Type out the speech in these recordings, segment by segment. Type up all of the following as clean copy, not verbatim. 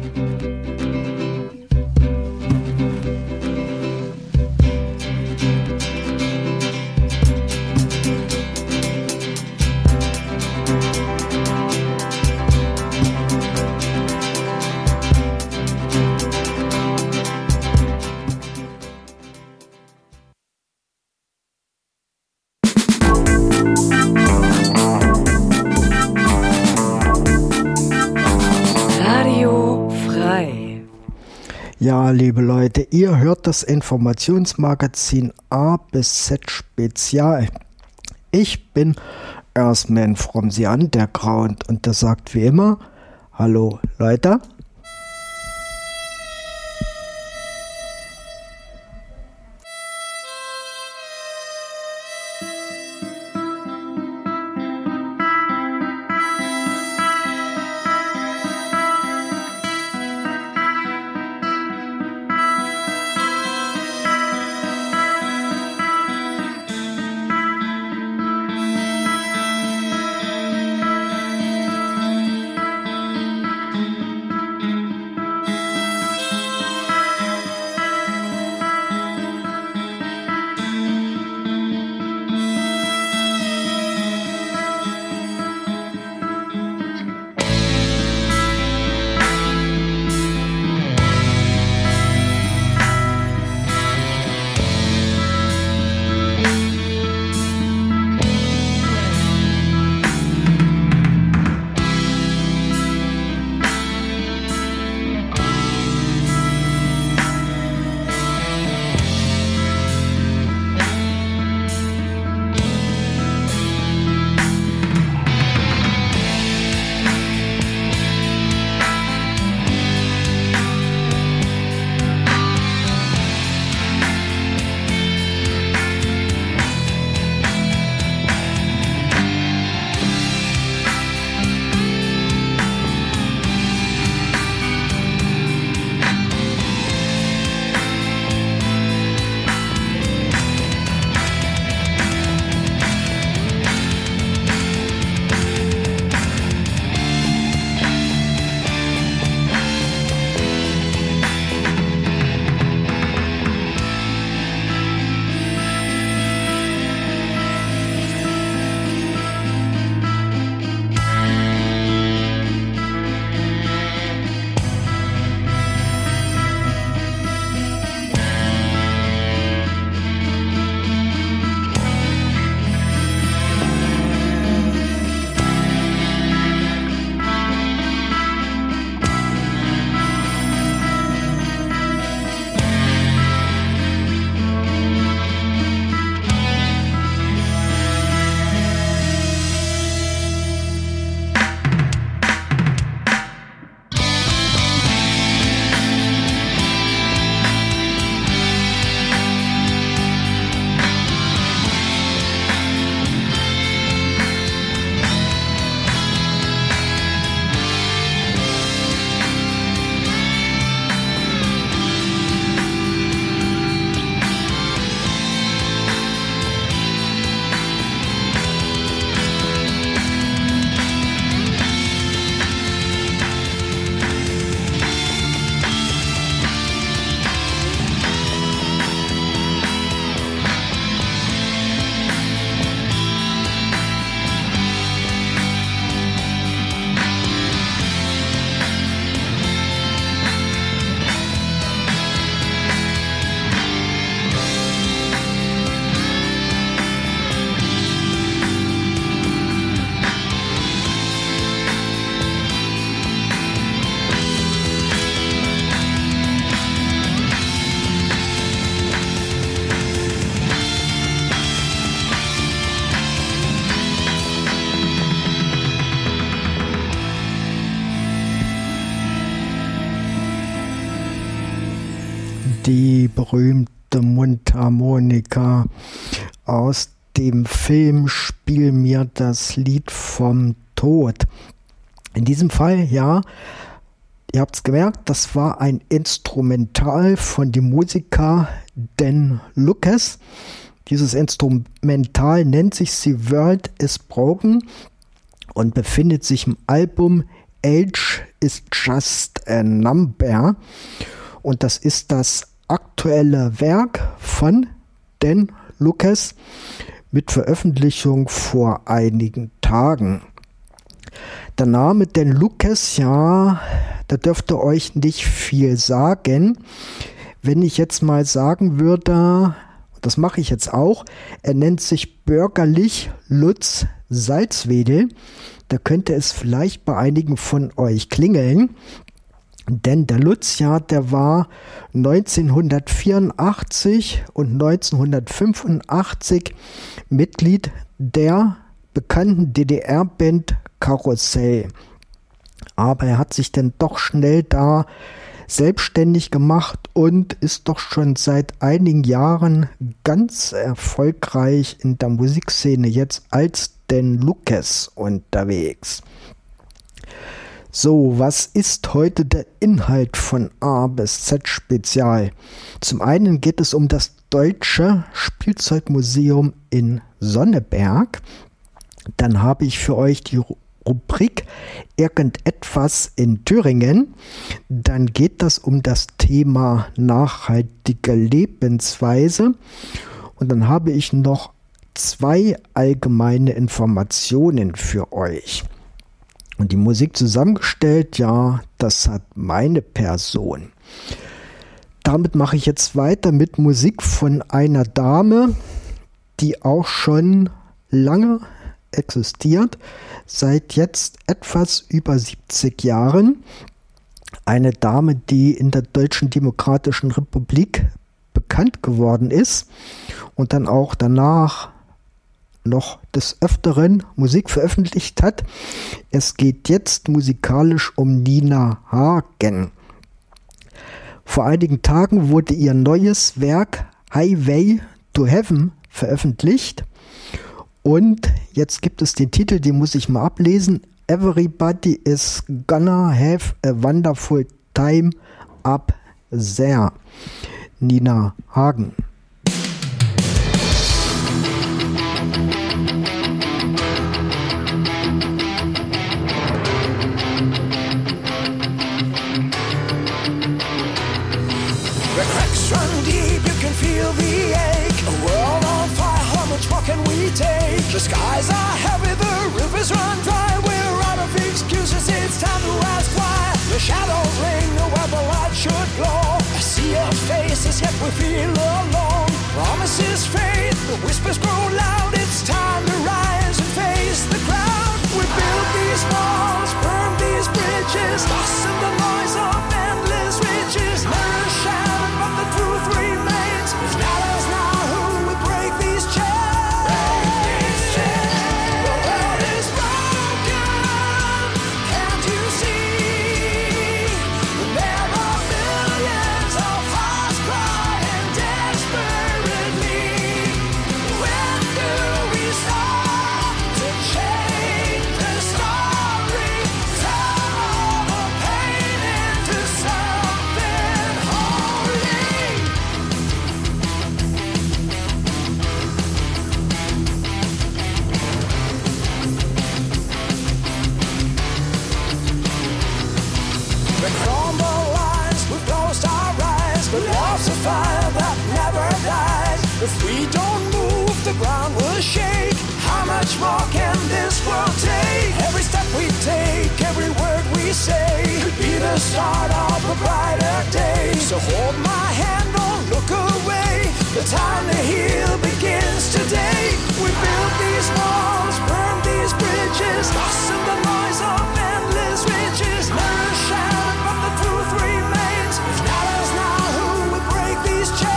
Ja, liebe Leute, ihr hört das Informationsmagazin A bis Z Spezial. Ich bin Earthman from the Underground und der sagt wie immer, hallo Leute. Die berühmte Mundharmonika aus dem Film Spiel mir das Lied vom Tod. In diesem Fall, ja, ihr habt es gemerkt, das war ein Instrumental von dem Musiker Dan Lucas. Dieses Instrumental nennt sich The World is Broken und befindet sich im Album Age is Just a Number. Und das ist das aktuelle Werk von Dan Lucas mit Veröffentlichung vor einigen Tagen. Der Name Dan Lucas, ja, da dürfte euch nicht viel sagen. Wenn ich jetzt mal sagen würde, das mache ich jetzt auch, er nennt sich bürgerlich Lutz Salzwedel, da könnte es vielleicht bei einigen von euch klingeln. Denn der Lutz, ja, der war 1984 und 1985 Mitglied der bekannten DDR-Band Karussell. Aber er hat sich dann doch schnell da selbstständig gemacht und ist doch schon seit einigen Jahren ganz erfolgreich in der Musikszene jetzt als Dan Lucas unterwegs. So, was ist heute der Inhalt von A bis Z Spezial? Zum einen geht es um das Deutsche Spielzeugmuseum in Sonneberg. Dann habe ich für euch die Rubrik Irgendetwas in Thüringen. Dann geht es um das Thema nachhaltige Lebensweise. Und dann habe ich noch 2 allgemeine Informationen für euch. Und die Musik zusammengestellt, ja, das hat meine Person. Damit mache ich jetzt weiter mit Musik von einer Dame, die auch schon lange existiert, seit jetzt etwas über 70 Jahren. Eine Dame, die in der Deutschen Demokratischen Republik bekannt geworden ist und dann auch danach noch des Öfteren Musik veröffentlicht hat. Es geht jetzt musikalisch um Nina Hagen. Vor einigen Tagen wurde ihr neues Werk Highway to Heaven veröffentlicht und jetzt gibt es den Titel, den muss ich mal ablesen. Everybody is gonna have a wonderful time up there. Nina Hagen. The skies are heavy, the rivers run dry. We're out of excuses, it's time to ask why. The shadows linger where the light should glow. I see your faces, yet we feel alone. Promises fade, the whispers grow loud. It's time to rise and face the crowd. We build these walls, burn these bridges, lost in the noise of endless riches. Mirrors shattered, but the truth remains. It matters now who will break these chains. Fire that never dies. If we don't move, the ground will shake. How much more can this world take? Every step we take, every word we say could be the start of a brighter day. So hold my hand, don't look away. The time to heal begins today. We build these walls, burn these bridges, lost in the noise of endless riches. Mirrors shattered, but the truth remains. It matters now who will break these chains.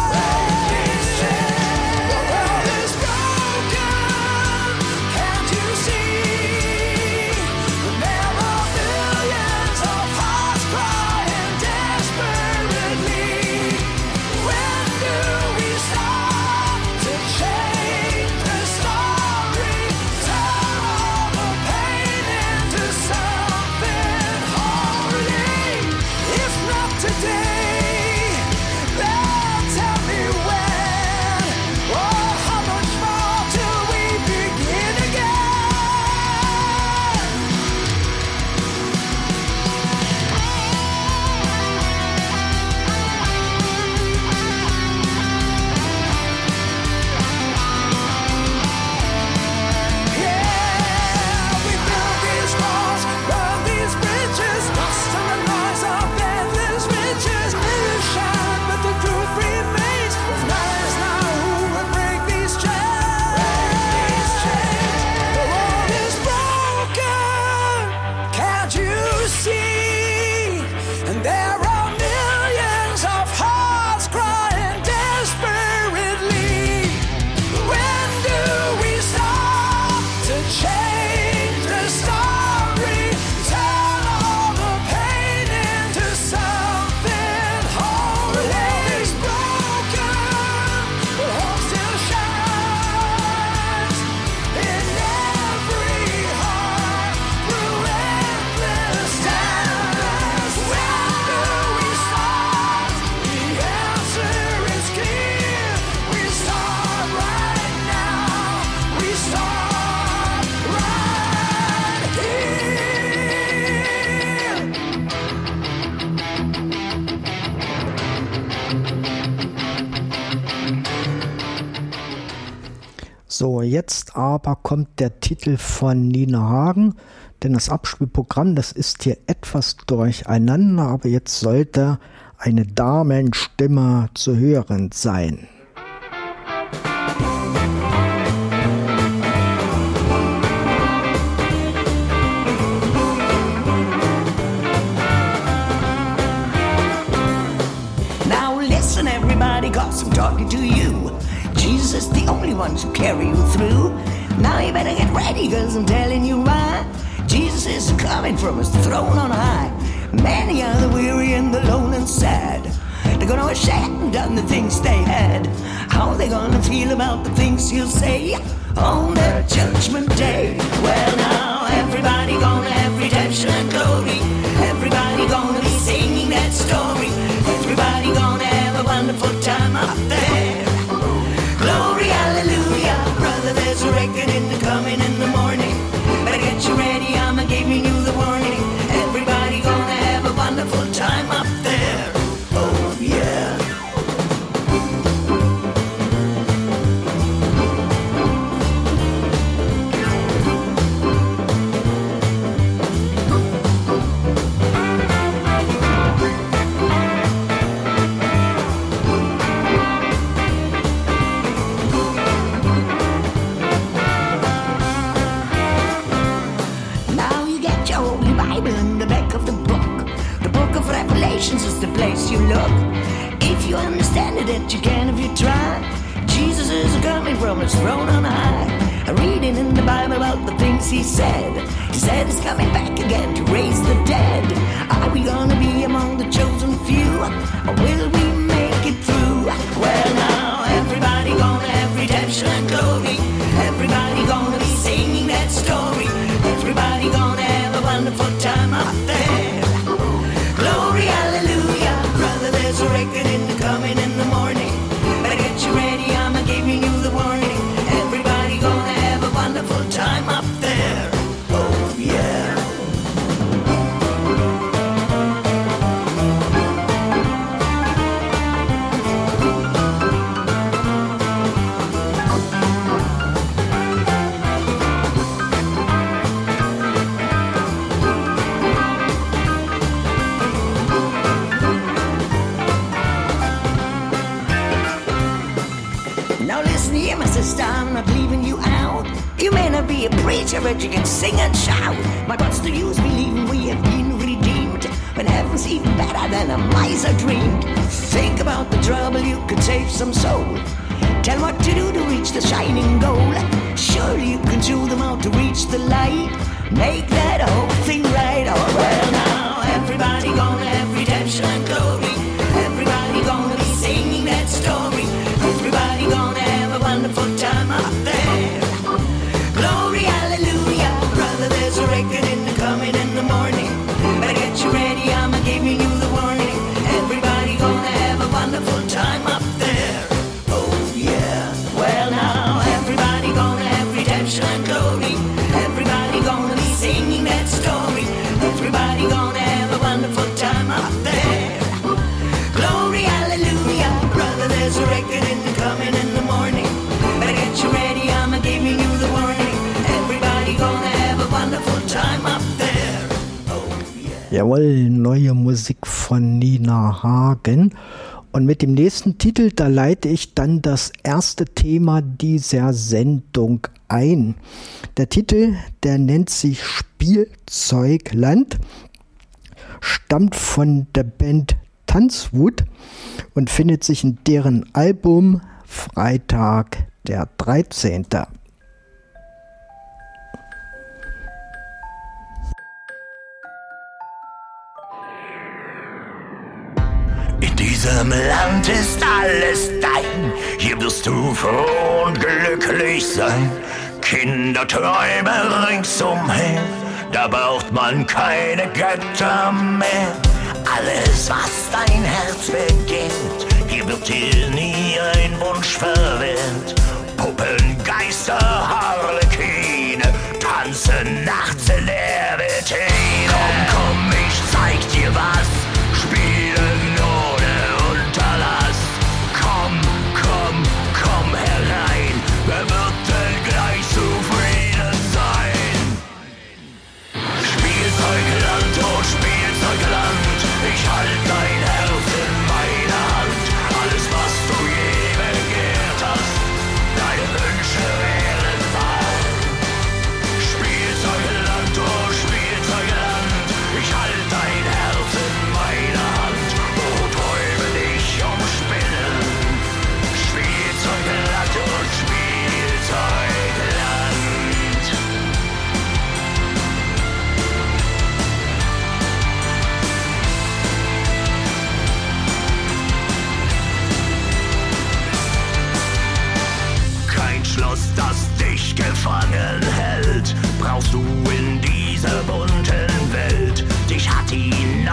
The world is broken, can't you see? There are billions of hearts crying desperately. When do we start to change the story? Turn all the pain So, jetzt aber kommt der Titel von Nina Hagen, denn das Abspielprogramm, das ist hier etwas durcheinander, aber jetzt sollte eine Damenstimme zu hören sein. Now listen everybody, 'cause I'm talking to you. Jesus is the only one to carry you through. Now you better get ready, 'cause I'm telling you why. Jesus is coming from his throne on high. Many are the weary and the lone and sad. They're gonna wish they hadn't done the things they had. How are they gonna feel about the things he'll say on that judgment day? Well now, everybody gonna have redemption and glory. Everybody gonna be singing that story. Everybody gonna have a wonderful time up there. Glory, hallelujah, brother, there's a reckoning coming in the morning. Better get you ready, I'm giving you the warning. Everybody gonna have a wonderful time up there. Oh yeah. Revelations is the place you look. If you understand it, and you can if you try. Jesus is coming from his throne on high. Reading in the Bible about the things he said. He said he's coming back again to raise the dead. Are we gonna be among the chosen few, or will we make it through? Well now, everybody gonna have redemption and glory. Everybody gonna be singing that story. Everybody gonna have a wonderful time up there. Glory, hallelujah, brother, there's a reckoning coming in the morning. Better get you ready, I'm giving you the warning. Everybody gonna have a wonderful time up there. Oh yeah. Sister, I'm not leaving you out. You may not be a preacher, but you can sing and shout. But what's the use believing we have been redeemed when heaven's even better than a miser dreamed? Think about the trouble, you could save some soul. Tell what to do to reach the shining goal. Surely you can show them how to reach the light. Make that whole thing right. Oh well now, everybody gonna have redemption and glory. Everybody gonna be singing that story. Everybody gonna have a wonderful time up there. Glory, hallelujah, brother, there's a reckoning coming in the morning. Better get you ready, I'm giving you the warning. Everybody gonna have a wonderful time up there. Oh yeah. Well now, everybody gonna have redemption and glory. Everybody gonna be singing that story. Everybody gonna have a wonderful time up there. Glory, hallelujah, brother, there's a reckoning coming in the morning. Better get you ready, I'm giving you the warning. Everybody gonna have a wonderful time up there. Oh yeah. Jawohl, neue Musik von Nina Hagen. Und mit dem nächsten Titel, da leite ich dann das erste Thema dieser Sendung ein. Der Titel, der nennt sich Spielzeugland, stammt von der Band Tanzwut und findet sich in deren Album Freitag der 13. In diesem Land ist alles dein, hier wirst du froh und glücklich sein. Kinderträume ringsumher, da braucht man keine Götter mehr. Alles, was dein Herz begehrt, hier wird dir nie ein Wunsch verwehrt. Puppen, Geister, Harlekine, tanzen nachts in der Vitrine. Komm, ich zeig dir was, spielen ohne Unterlass. Komm herein, wer wird denn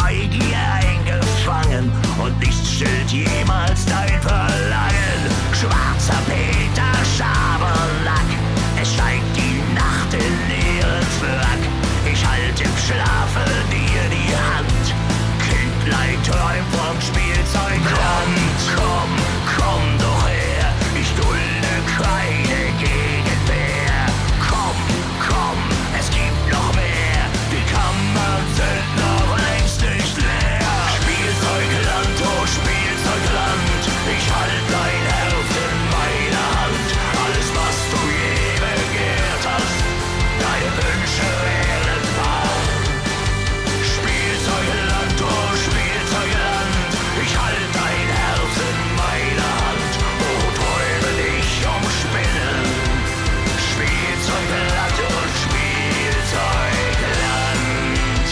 Neugier eingefangen und nichts stillt jemals dein Verlangen. Schwarzer Peter Schabernack, es steigt die Nacht in ihren Wrack. Ich halt im Schlafe dir die Hand, Kindlein träumt vom Spielzeugland. Komm, komm doch her, ich dulde keine Gegenwehr. Komm, komm, es gibt noch mehr, die Kammern sind noch längst nicht leer. Spielzeugland, oh Spielzeugland, ich halt dein Herz in meiner Hand. Alles, was du je begehrt hast, deine Wünsche werden wahr. Spielzeugland, oh Spielzeugland, ich halt dein Herz in meiner Hand. Oh, träume dich umspinnen. Spielzeugland, oh Spielzeugland.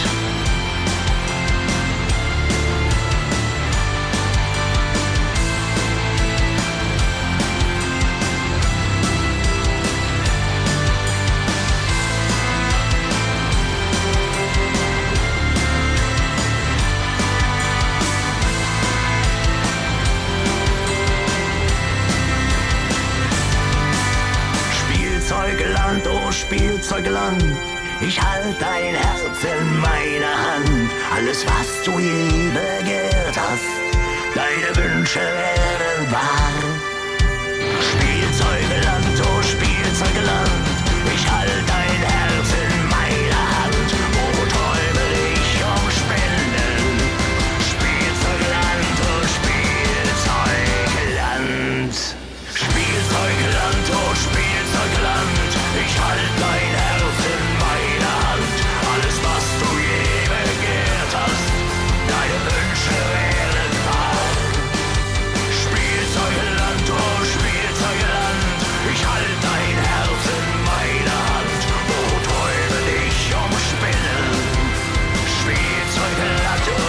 Spielzeugland, oh Spielzeugland, ich halt dein Herz in meiner Hand. Alles, was du je begehrt hast, deine Wünsche werden wahr. Spielzeugland, oh Spielzeugland, ich halt dein Herz in meiner Hand. Oh, träume dich umspinnen. Spielzeugland, oh Spielzeugland. Spielzeugland, oh Spielzeugland, ich halt dein Herz in meiner Hand. Alles, was du je begehrt hast, deine Wünsche werden wahr. Spielzeugland, oh Spielzeugland, ich halt dein Herz in meiner Hand. Oh, träume dich umspinnen. Spielzeugland, oh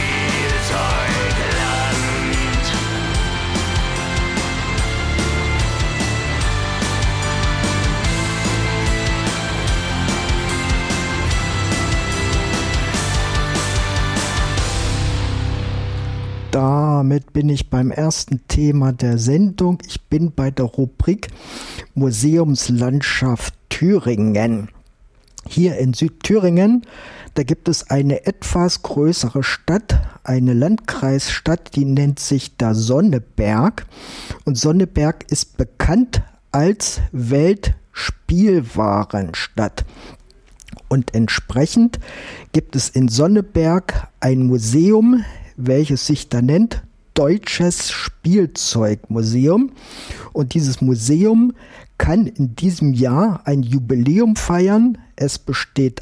Spielzeugland. Damit bin ich beim ersten Thema der Sendung. Ich bin bei der Rubrik Museumslandschaft Thüringen. Hier in Südthüringen, da gibt es eine etwas größere Stadt, eine Landkreisstadt, die nennt sich da Sonneberg. Und Sonneberg ist bekannt als Weltspielwarenstadt. Und entsprechend gibt es in Sonneberg ein Museum, welches sich da nennt Deutsches Spielzeugmuseum. Und dieses Museum kann in diesem Jahr ein Jubiläum feiern. Es besteht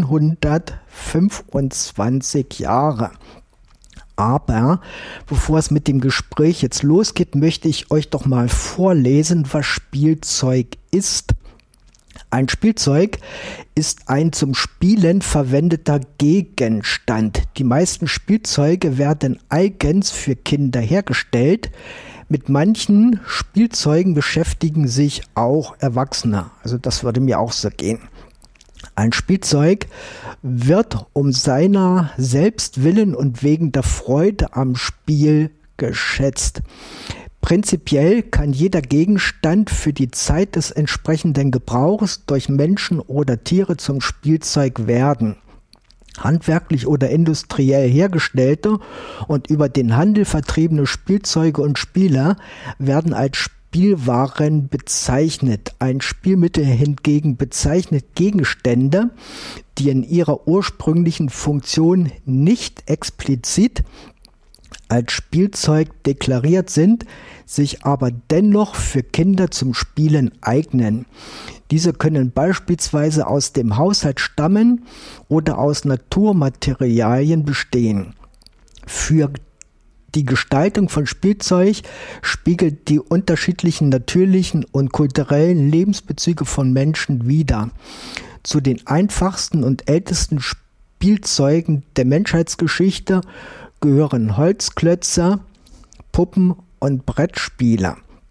125 Jahre. Aber bevor es mit dem Gespräch jetzt losgeht, möchte ich euch doch mal vorlesen, was Spielzeug ist. Ein Spielzeug ist ein zum Spielen verwendeter Gegenstand. Die meisten Spielzeuge werden eigens für Kinder hergestellt. Mit manchen Spielzeugen beschäftigen sich auch Erwachsene. Also das würde mir auch so gehen. Ein Spielzeug wird um seiner selbst willen und wegen der Freude am Spiel geschätzt. Prinzipiell kann jeder Gegenstand für die Zeit des entsprechenden Gebrauchs durch Menschen oder Tiere zum Spielzeug werden. Handwerklich oder industriell hergestellte und über den Handel vertriebene Spielzeuge und Spieler werden als Spielwaren bezeichnet. Ein Spielmittel hingegen bezeichnet Gegenstände, die in ihrer ursprünglichen Funktion nicht explizit als Spielzeug deklariert sind, sich aber dennoch für Kinder zum Spielen eignen. Diese können beispielsweise aus dem Haushalt stammen oder aus Naturmaterialien bestehen. Für die Gestaltung von Spielzeug spiegelt die unterschiedlichen natürlichen und kulturellen Lebensbezüge von Menschen wider. Zu den einfachsten und ältesten Spielzeugen der Menschheitsgeschichte gehören Holzklötze, Puppen und Brettspiele.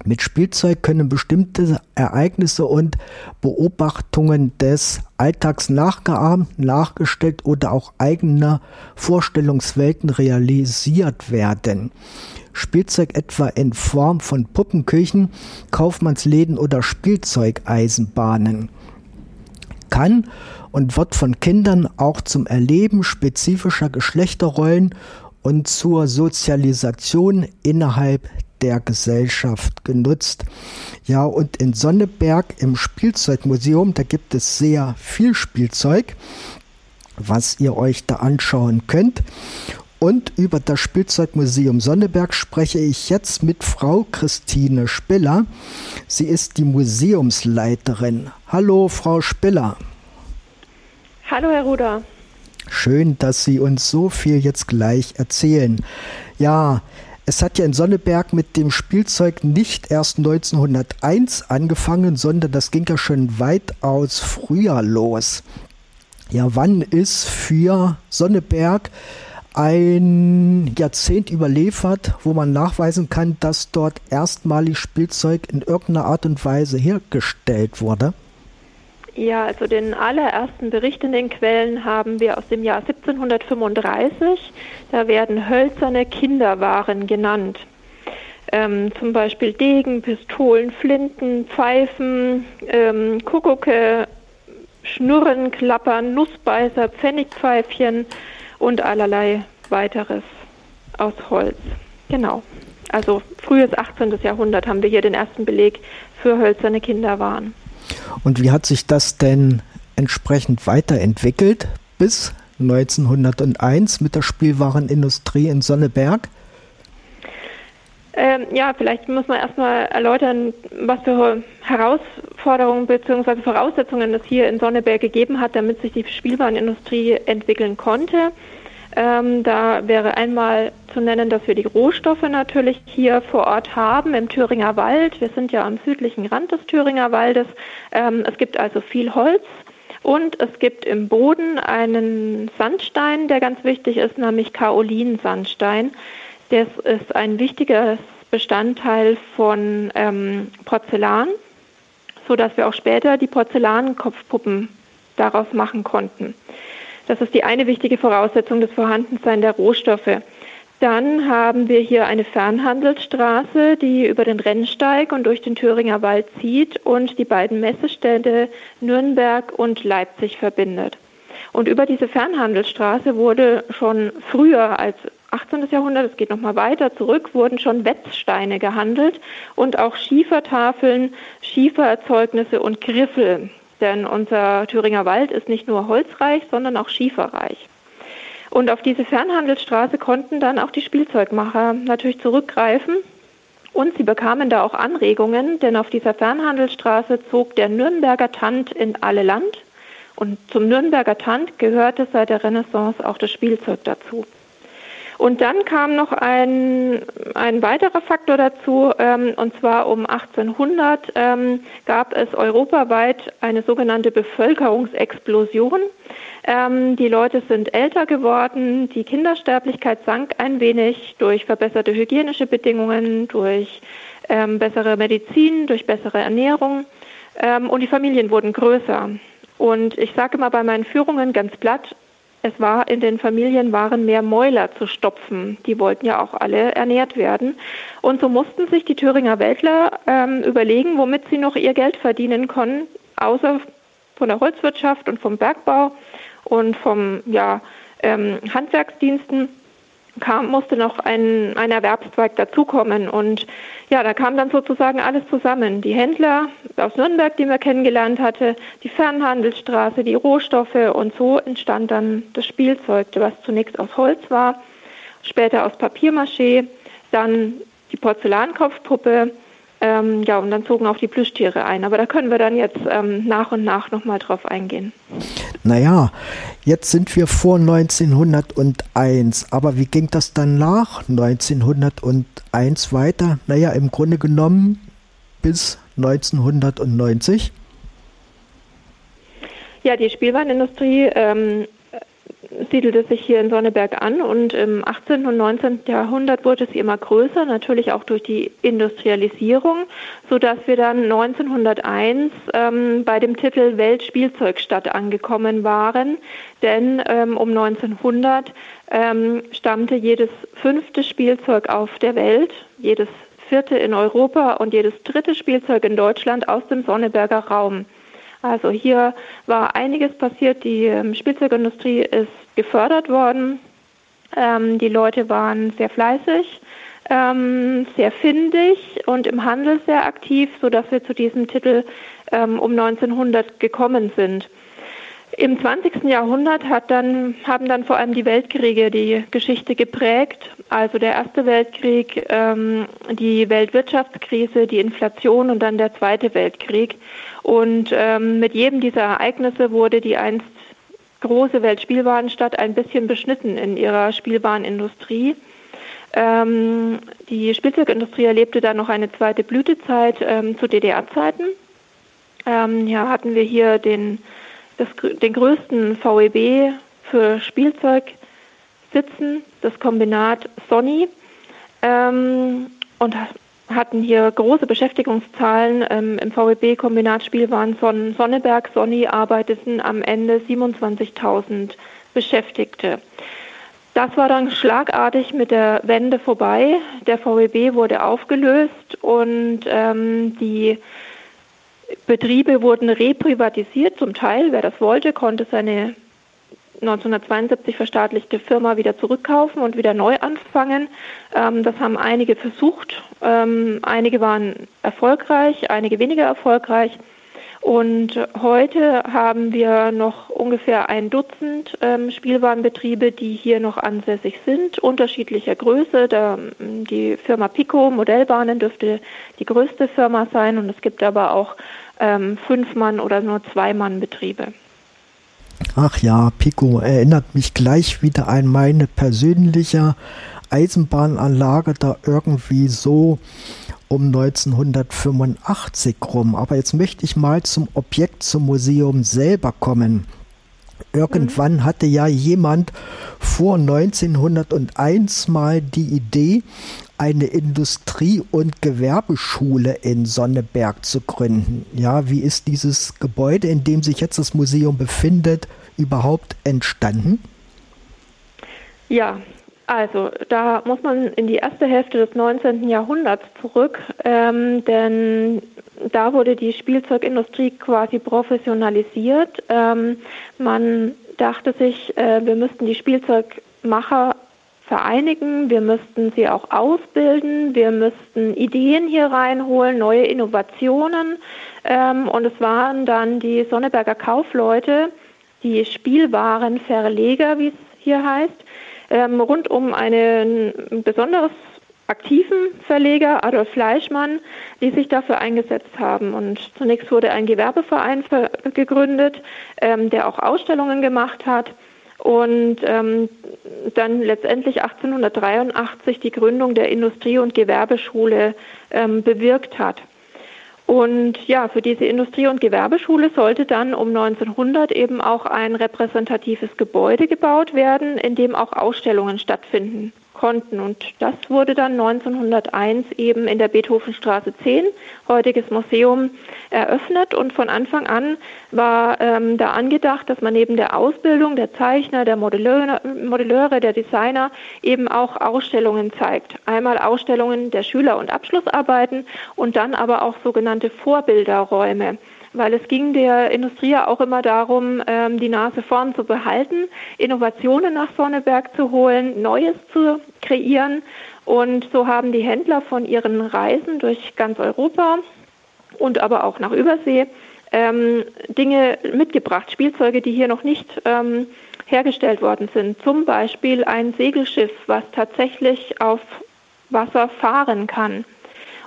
Mit Spielzeug können bestimmte Ereignisse und Beobachtungen des Alltags nachgeahmt, nachgestellt oder auch eigene Vorstellungswelten realisiert werden. Spielzeug etwa in Form von Puppenküchen, Kaufmannsläden oder Spielzeugeisenbahnen kann und wird von Kindern auch zum Erleben spezifischer Geschlechterrollen und zur Sozialisation innerhalb der Gesellschaft genutzt. Ja, und in Sonneberg im Spielzeugmuseum, da gibt es sehr viel Spielzeug, was ihr euch da anschauen könnt. Und über das Spielzeugmuseum Sonneberg spreche ich jetzt mit Frau Christine Spiller. Sie ist die Museumsleiterin. Hallo, Frau Spiller. Hallo, Herr Ruder. Schön, dass Sie uns so viel jetzt gleich erzählen. Ja, es hat ja in Sonneberg mit dem Spielzeug nicht erst 1901 angefangen, sondern das ging ja schon weitaus früher los. Ja, wann ist für Sonneberg ein Jahrzehnt überliefert, wo man nachweisen kann, dass dort erstmalig Spielzeug in irgendeiner Art und Weise hergestellt wurde? Ja, also den allerersten Bericht in den Quellen haben wir aus dem Jahr 1735. Da werden hölzerne Kinderwaren genannt. Zum Beispiel Degen, Pistolen, Flinten, Pfeifen, Kuckucke, Schnurren, Klappern, Nussbeißer, Pfennigpfeifchen und allerlei weiteres aus Holz. Genau. Also frühes 18. Jahrhundert haben wir hier den ersten Beleg für hölzerne Kinderwaren. Und wie hat sich das denn entsprechend weiterentwickelt bis 1901 mit der Spielwarenindustrie in Sonneberg? Ja, vielleicht muss man erstmal erläutern, was für Herausforderungen bzw. Voraussetzungen es hier in Sonneberg gegeben hat, damit sich die Spielwarenindustrie entwickeln konnte. Da wäre einmal zu nennen, dass wir die Rohstoffe natürlich hier vor Ort haben im Thüringer Wald. Wir sind ja am südlichen Rand des Thüringer Waldes. Es gibt also viel Holz und es gibt im Boden einen Sandstein, der ganz wichtig ist, nämlich Kaolinsandstein. Das ist ein wichtiges Bestandteil von Porzellan, sodass wir auch später die Porzellankopfpuppen daraus machen konnten. Das ist die eine wichtige Voraussetzung, das Vorhandensein der Rohstoffe. Dann haben wir hier eine Fernhandelsstraße, die über den Rennsteig und durch den Thüringer Wald zieht und die beiden Messestädte Nürnberg und Leipzig verbindet. Und über diese Fernhandelsstraße wurde schon früher als 18. Jahrhundert, es geht nochmal weiter zurück, wurden schon Wetzsteine gehandelt und auch Schiefertafeln, Schiefererzeugnisse und Griffel. Denn unser Thüringer Wald ist nicht nur holzreich, sondern auch schieferreich. Und auf diese Fernhandelsstraße konnten dann auch die Spielzeugmacher natürlich zurückgreifen. Und sie bekamen da auch Anregungen, denn auf dieser Fernhandelsstraße zog der Nürnberger Tant in alle Land. Und zum Nürnberger Tant gehörte seit der Renaissance auch das Spielzeug dazu. Und dann kam noch ein weiterer Faktor dazu, und zwar um 1800 gab es europaweit eine sogenannte Bevölkerungsexplosion. Die Leute sind älter geworden, die Kindersterblichkeit sank ein wenig durch verbesserte hygienische Bedingungen, durch bessere Medizin, durch bessere Ernährung, und die Familien wurden größer. Und ich sage immer bei meinen Führungen ganz platt, es war in den Familien waren mehr Mäuler zu stopfen. Die wollten ja auch alle ernährt werden. Und so mussten sich die Thüringer Wäldler überlegen, womit sie noch ihr Geld verdienen konnten, außer von der Holzwirtschaft und vom Bergbau und vom Handwerksdiensten. Musste noch ein Erwerbszweig dazukommen. Und ja, da kam dann sozusagen alles zusammen. Die Händler aus Nürnberg, die man kennengelernt hatte, die Fernhandelsstraße, die Rohstoffe, und so entstand dann das Spielzeug, was zunächst aus Holz war, später aus Papiermaché, dann die Porzellankopfpuppe, und dann zogen auch die Plüschtiere ein. Aber da können wir dann jetzt nach und nach nochmal drauf eingehen. Naja, jetzt sind wir vor 1901. Aber wie ging das dann nach 1901 weiter? Naja, im Grunde genommen bis 1990. Ja, die Spielwarenindustrie siedelte sich hier in Sonneberg an und im 18. und 19. Jahrhundert wurde sie immer größer, natürlich auch durch die Industrialisierung, sodass wir dann 1901 bei dem Titel Weltspielzeugstadt angekommen waren, denn um 1900 stammte jedes 5. Spielzeug auf der Welt, jedes 4. in Europa und jedes 3. Spielzeug in Deutschland aus dem Sonneberger Raum. Also hier war einiges passiert, die Spielzeugindustrie ist gefördert worden, die Leute waren sehr fleißig, sehr findig und im Handel sehr aktiv, sodass wir zu diesem Titel um 1900 gekommen sind. Im 20. Jahrhundert haben dann vor allem die Weltkriege die Geschichte geprägt, also der Erste Weltkrieg, die Weltwirtschaftskrise, die Inflation und dann der Zweite Weltkrieg. Und mit jedem dieser Ereignisse wurde die einst große Weltspielwarenstadt ein bisschen beschnitten in ihrer Spielwarenindustrie. Die Spielzeugindustrie erlebte dann noch eine zweite Blütezeit zu DDR-Zeiten. Hatten wir hier den größten VEB für Spielzeug sitzen, das Kombinat Sony, und hatten hier große Beschäftigungszahlen im VEB-Kombinat Spielwaren Sonneberg. Sony arbeiteten am Ende 27.000 Beschäftigte. Das war dann schlagartig mit der Wende vorbei. Der VEB wurde aufgelöst und die Betriebe wurden reprivatisiert, zum Teil. Wer das wollte, konnte seine 1972 verstaatlichte Firma wieder zurückkaufen und wieder neu anfangen. Das haben einige versucht. Einige waren erfolgreich, einige weniger erfolgreich. Und heute haben wir noch ungefähr 1 Dutzend Spielwarenbetriebe, die hier noch ansässig sind, unterschiedlicher Größe. Die Firma Pico Modellbahnen dürfte die größte Firma sein und es gibt aber auch 5-Mann- oder nur 2-Mann-Betriebe. Ach ja, Pico erinnert mich gleich wieder an meine persönliche Eisenbahnanlage, da irgendwie so um 1985 rum. Aber jetzt möchte ich mal zum Objekt, zum Museum selber kommen. Irgendwann hatte ja jemand vor 1901 mal die Idee, eine Industrie- und Gewerbeschule in Sonneberg zu gründen. Ja, wie ist dieses Gebäude, in dem sich jetzt das Museum befindet, überhaupt entstanden? Ja, also da muss man in die erste Hälfte des 19. Jahrhunderts zurück, denn da wurde die Spielzeugindustrie quasi professionalisiert. Man dachte sich, wir müssten die Spielzeugmacher vereinigen, wir müssten sie auch ausbilden, wir müssten Ideen hier reinholen, neue Innovationen. Und es waren dann die Sonneberger Kaufleute, die Spielwarenverleger, wie es hier heißt, rund um einen besonders aktiven Verleger, Adolf Fleischmann, die sich dafür eingesetzt haben. Und zunächst wurde ein Gewerbeverein gegründet, der auch Ausstellungen gemacht hat. Und dann letztendlich 1883 die Gründung der Industrie- und Gewerbeschule bewirkt hat. Und ja, für diese Industrie- und Gewerbeschule sollte dann um 1900 eben auch ein repräsentatives Gebäude gebaut werden, in dem auch Ausstellungen stattfinden konnten. Und das wurde dann 1901 eben in der Beethovenstraße 10, heutiges Museum, eröffnet. Und von Anfang an war da angedacht, dass man neben der Ausbildung der Zeichner, der Modelleure, der Designer eben auch Ausstellungen zeigt. Einmal Ausstellungen der Schüler- und Abschlussarbeiten und dann aber auch sogenannte Vorbilderräume. Weil es ging der Industrie ja auch immer darum, die Nase vorn zu behalten, Innovationen nach Sonneberg zu holen, Neues zu kreieren. Und so haben die Händler von ihren Reisen durch ganz Europa und aber auch nach Übersee Dinge mitgebracht, Spielzeuge, die hier noch nicht hergestellt worden sind. Zum Beispiel ein Segelschiff, was tatsächlich auf Wasser fahren kann.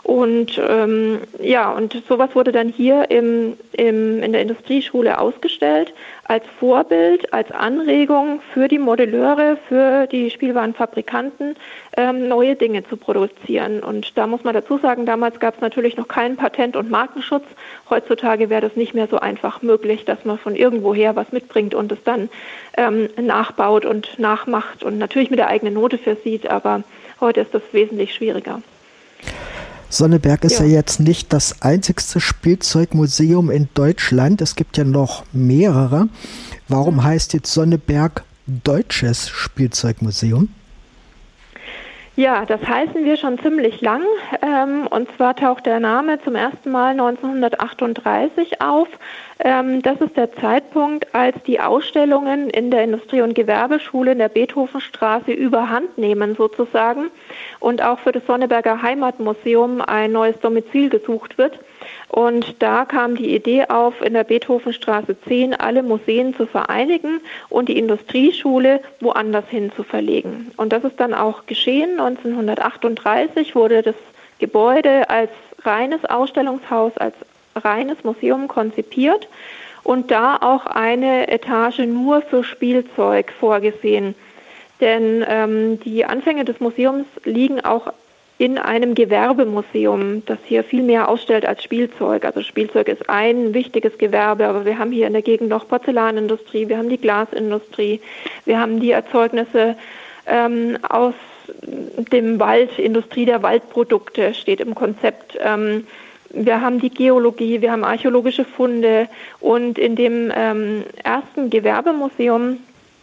Und und sowas wurde dann hier in der Industrieschule ausgestellt als Vorbild, als Anregung für die Modelleure, für die Spielwarenfabrikanten, neue Dinge zu produzieren. Und da muss man dazu sagen, damals gab es natürlich noch keinen Patent- und Markenschutz. Heutzutage wäre das nicht mehr so einfach möglich, dass man von irgendwoher was mitbringt und es dann nachbaut und nachmacht und natürlich mit der eigenen Note versieht, aber heute ist das wesentlich schwieriger. Sonneberg ist ja jetzt nicht das einzigste Spielzeugmuseum in Deutschland. Es gibt ja noch mehrere. Warum heißt jetzt Sonneberg Deutsches Spielzeugmuseum? Ja, das heißen wir schon ziemlich lang. Und zwar taucht der Name zum ersten Mal 1938 auf. Das ist der Zeitpunkt, als die Ausstellungen in der Industrie- und Gewerbeschule in der Beethovenstraße überhand nehmen sozusagen und auch für das Sonneberger Heimatmuseum ein neues Domizil gesucht wird. Und da kam die Idee auf, in der Beethovenstraße 10 alle Museen zu vereinigen und die Industrieschule woanders hin zu verlegen. Und das ist dann auch geschehen. 1938 wurde das Gebäude als reines Ausstellungshaus, als reines Museum konzipiert und da auch eine Etage nur für Spielzeug vorgesehen. Denn die Anfänge des Museums liegen auch in einem Gewerbemuseum, das hier viel mehr ausstellt als Spielzeug. Also Spielzeug ist ein wichtiges Gewerbe, aber wir haben hier in der Gegend noch Porzellanindustrie, wir haben die Glasindustrie, wir haben die Erzeugnisse aus dem Wald, Industrie der Waldprodukte steht im Konzept. Wir haben die Geologie, wir haben archäologische Funde und in dem ersten Gewerbemuseum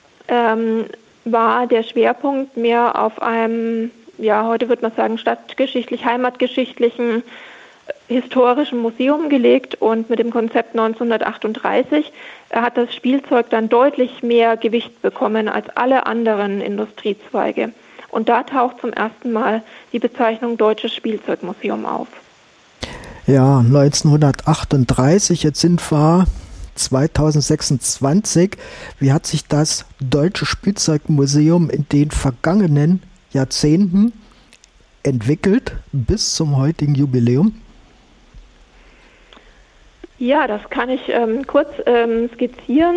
war der Schwerpunkt mehr auf einem, ja, heute würde man sagen, stadtgeschichtlich, heimatgeschichtlichen, historischen Museum gelegt und mit dem Konzept 1938 hat das Spielzeug dann deutlich mehr Gewicht bekommen als alle anderen Industriezweige. Und da taucht zum ersten Mal die Bezeichnung Deutsches Spielzeugmuseum auf. Ja, 1938, jetzt sind wir 2026. Wie hat sich das Deutsche Spielzeugmuseum in den vergangenen Jahrzehnten entwickelt bis zum heutigen Jubiläum? Ja, das kann ich kurz skizzieren.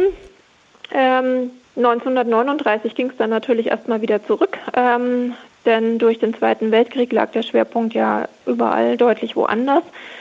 1939 ging es dann natürlich erstmal wieder zurück, denn durch den Zweiten Weltkrieg lag der Schwerpunkt ja überall deutlich woanders.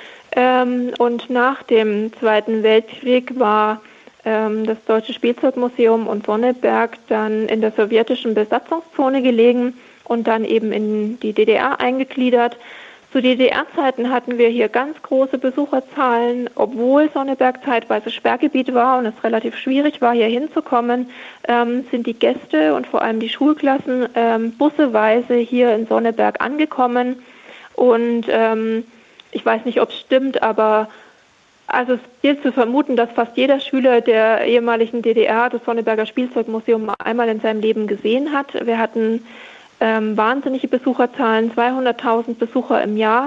Und nach dem Zweiten Weltkrieg war das Deutsche Spielzeugmuseum und Sonneberg dann in der sowjetischen Besatzungszone gelegen und dann eben in die DDR eingegliedert. Zu DDR-Zeiten hatten wir hier ganz große Besucherzahlen, obwohl Sonneberg zeitweise Sperrgebiet war und es relativ schwierig war, hier hinzukommen, sind die Gäste und vor allem die Schulklassen busseweise hier in Sonneberg angekommen. Und ich weiß nicht, ob es stimmt, aber also es gilt zu vermuten, dass fast jeder Schüler der ehemaligen DDR das Sonneberger Spielzeugmuseum einmal in seinem Leben gesehen hat. Wir hatten wahnsinnige Besucherzahlen, 200.000 Besucher im Jahr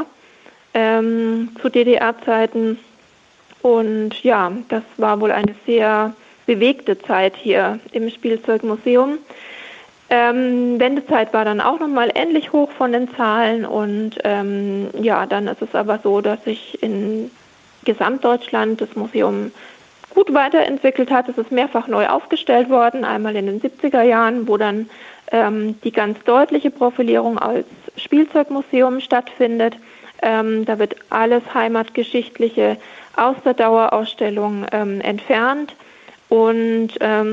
zu DDR-Zeiten. Und ja, das war wohl eine sehr bewegte Zeit hier im Spielzeugmuseum. Wendezeit war dann auch nochmal ähnlich hoch von den Zahlen und dann ist es aber so, dass sich in Gesamtdeutschland das Museum gut weiterentwickelt hat. Es ist mehrfach neu aufgestellt worden, einmal in den 70er Jahren, wo dann die ganz deutliche Profilierung als Spielzeugmuseum stattfindet. Da wird alles Heimatgeschichtliche aus der Dauerausstellung entfernt und